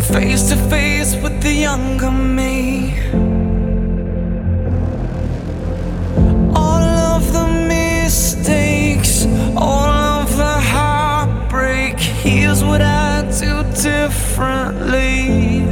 face to face with the younger me. All of the mistakes, all of the heartbreak, here's what I do differently.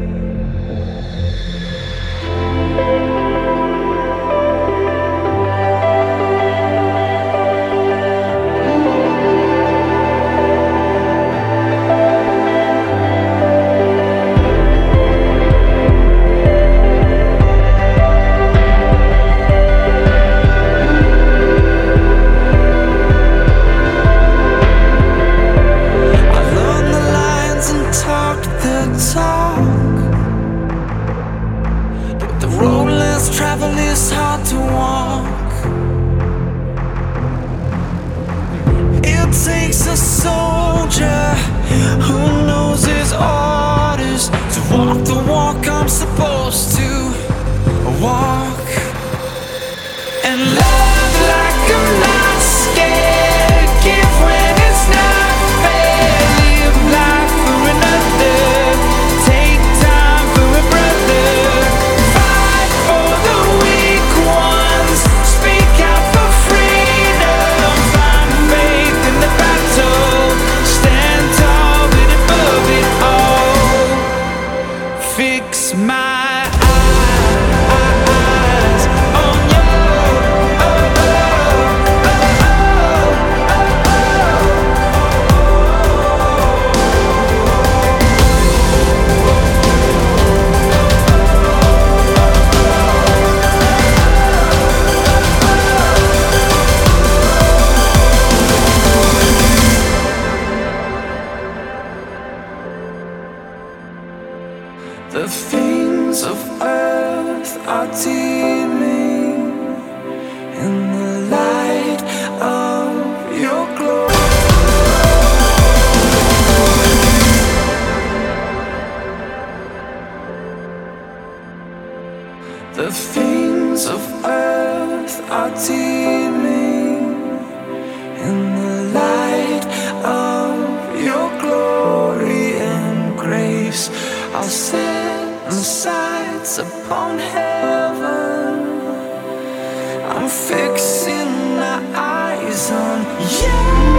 But the road less traveled is hard to walk. It takes a soldier who knows his orders to walk the walk I'm supposed to walk. And love like I'm not scared, give when it's not fair, live life for another, take time for a brother, fight for the weak ones, speak out for freedom, find faith in the battle, stand tall but above it all, fix my eyes on you. The things of earth are teeming in the light of your glory. The things of earth are teeming in the light of your glory and grace. I'll set my sights upon heaven. I'm fixing my eyes on you.